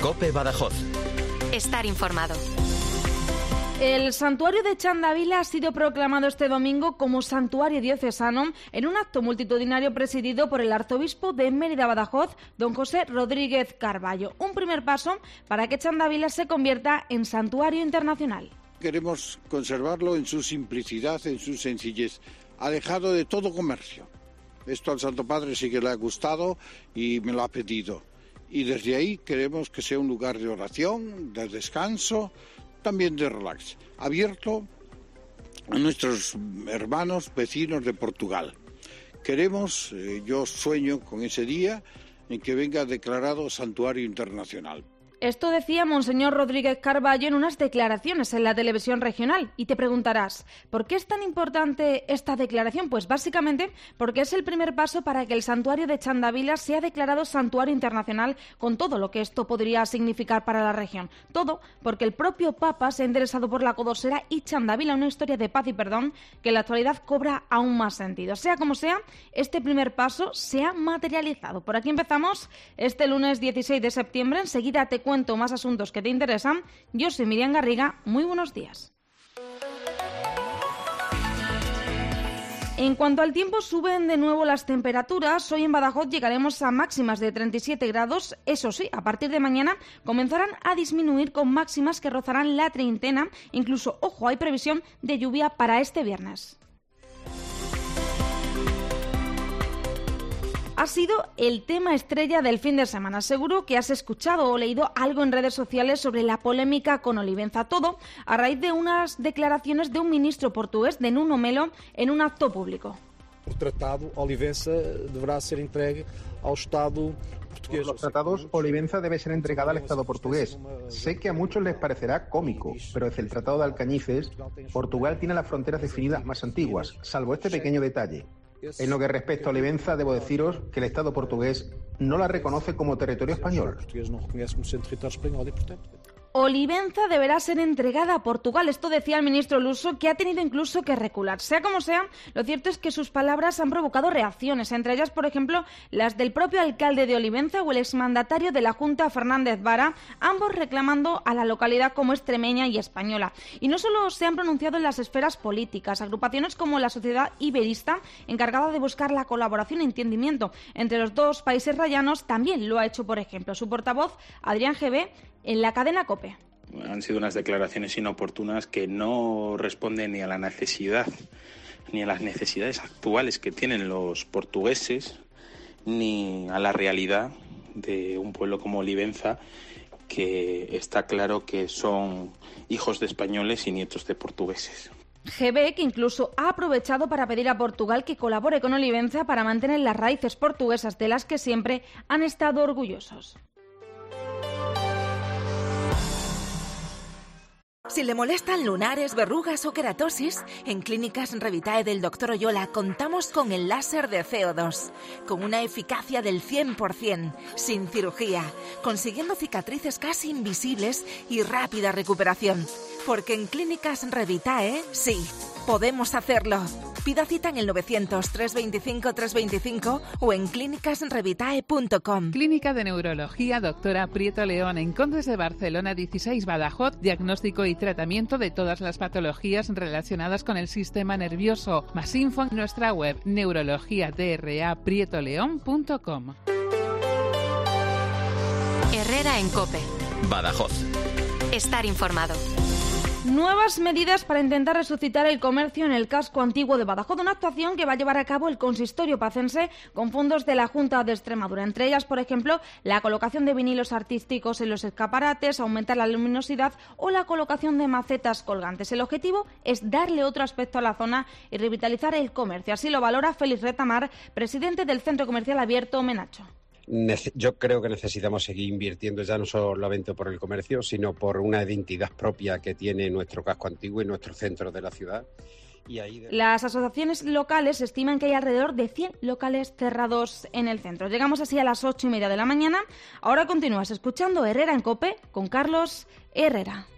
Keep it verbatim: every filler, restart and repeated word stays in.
COPE Badajoz. Estar informado. El santuario de Txandavila ha sido proclamado este domingo como santuario diocesano en un acto multitudinario presidido por el arzobispo de Mérida-Badajoz, don José Rodríguez Carballo. Un primer paso para que Txandavila se convierta en santuario internacional. Queremos conservarlo en su simplicidad, en su sencillez, alejado de todo comercio. Esto al Santo Padre sí que le ha gustado y me lo ha pedido. Y desde ahí queremos que sea un lugar de oración, de descanso, también de relax, abierto a nuestros hermanos vecinos de Portugal. Queremos, eh, yo sueño con ese día en que venga declarado santuario internacional. Esto decía Monseñor Rodríguez Carballo en unas declaraciones en la televisión regional. Y te preguntarás, ¿por qué es tan importante esta declaración? Pues básicamente porque es el primer paso para que el santuario de Txandavila sea declarado santuario internacional, con todo lo que esto podría significar para la región. Todo porque el propio Papa se ha interesado por la Codosera y Txandavila, una historia de paz y perdón que en la actualidad cobra aún más sentido. Sea como sea, este primer paso se ha materializado. Por aquí empezamos este lunes dieciséis de septiembre. Enseguida te cuento más asuntos que te interesan. Yo soy Miriam Garriga. Muy buenos días. En cuanto al tiempo, suben de nuevo las temperaturas. Hoy en Badajoz llegaremos a máximas de treinta y siete grados. Eso sí, a partir de mañana comenzarán a disminuir con máximas que rozarán la treintena. Incluso, ojo, hay previsión de lluvia para este viernes. Ha sido el tema estrella del fin de semana. Seguro que has escuchado o leído algo en redes sociales sobre la polémica con Olivenza. Todo a raíz de unas declaraciones de un ministro portugués, de Nuno Melo, en un acto público. Por tratado, Olivenza deberá ser entregue al Estado portugués. Por los tratados, Olivenza debe ser entregada al Estado portugués. Sé que a muchos les parecerá cómico, pero desde el Tratado de Alcañices, Portugal tiene las fronteras definidas más antiguas, salvo este pequeño detalle. En lo que respecta a Olivenza, debo deciros que el Estado portugués no la reconoce como territorio español. Olivenza deberá ser entregada a Portugal. Esto decía el ministro luso, que ha tenido incluso que recular. Sea como sea, lo cierto es que sus palabras han provocado reacciones, entre ellas, por ejemplo, las del propio alcalde de Olivenza o el exmandatario de la Junta, Fernández Vara, ambos reclamando a la localidad como extremeña y española. Y no solo se han pronunciado en las esferas políticas, agrupaciones como la Sociedad Iberista, encargada de buscar la colaboración e entendimiento entre los dos países rayanos, también lo ha hecho, por ejemplo, su portavoz, Adrián G B, en la cadena COPE. Han sido unas declaraciones inoportunas que no responden ni a la necesidad, ni a las necesidades actuales que tienen los portugueses, ni a la realidad de un pueblo como Olivenza, que está claro que son hijos de españoles y nietos de portugueses. G B, que incluso ha aprovechado para pedir a Portugal que colabore con Olivenza para mantener las raíces portuguesas de las que siempre han estado orgullosos. Si le molestan lunares, verrugas o queratosis, en Clínicas Revitae del doctor Oyola contamos con el láser de C O dos, con una eficacia del cien por ciento, sin cirugía, consiguiendo cicatrices casi invisibles y rápida recuperación. Porque en Clínicas Revitae, sí, podemos hacerlo. Pida cita en el novecientos, trescientos veinticinco, trescientos veinticinco o en clínicas revitae punto com. Clínica de Neurología Doctora Prieto León en Condes de Barcelona dieciséis Badajoz. Diagnóstico y tratamiento de todas las patologías relacionadas con el sistema nervioso. Más info en nuestra web neurología dra prieto león punto com. Herrera en COPE. Badajoz. Estar informado. Nuevas medidas para intentar resucitar el comercio en el casco antiguo de Badajoz, una actuación que va a llevar a cabo el consistorio pacense con fondos de la Junta de Extremadura. Entre ellas, por ejemplo, la colocación de vinilos artísticos en los escaparates, aumentar la luminosidad o la colocación de macetas colgantes. El objetivo es darle otro aspecto a la zona y revitalizar el comercio. Así lo valora Félix Retamar, presidente del Centro Comercial Abierto Menacho. Yo creo que necesitamos seguir invirtiendo ya no solamente por el comercio, sino por una identidad propia que tiene nuestro casco antiguo y nuestro centro de la ciudad. Y ahí de... Las asociaciones locales estiman que hay alrededor de cien locales cerrados en el centro. Llegamos así a las ocho y media de la mañana. Ahora continúas escuchando Herrera en COPE con Carlos Herrera.